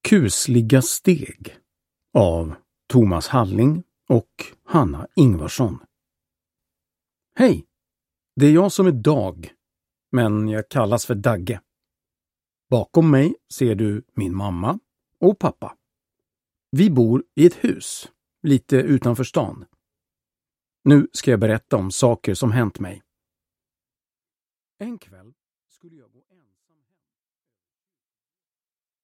Kusliga steg av Thomas Halling och Hanna Ingvarsson. Hej! Det är jag som är Dag, men jag kallas för Dagge. Bakom mig ser du min mamma och pappa. Vi bor i ett hus, lite utanför stan. Nu ska jag berätta om saker som hänt mig. En kväll